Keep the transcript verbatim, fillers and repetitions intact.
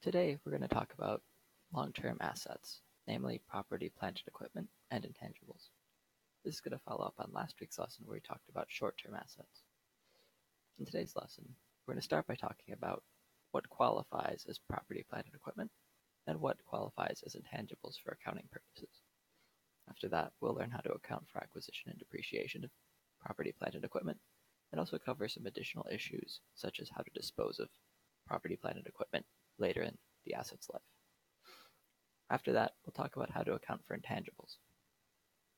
Today, we're going to talk about long-term assets, namely property, plant, and equipment, and intangibles. This is going to follow up on last week's lesson where we talked about short-term assets. In today's lesson, we're going to start by talking about what qualifies as property, plant, and equipment, and what qualifies as intangibles for accounting purposes. After that, we'll learn how to account for acquisition and depreciation of property, plant, and equipment, and also cover some additional issues, such as how to dispose of property, plant, and equipment later in the asset's life. After that, we'll talk about how to account for intangibles.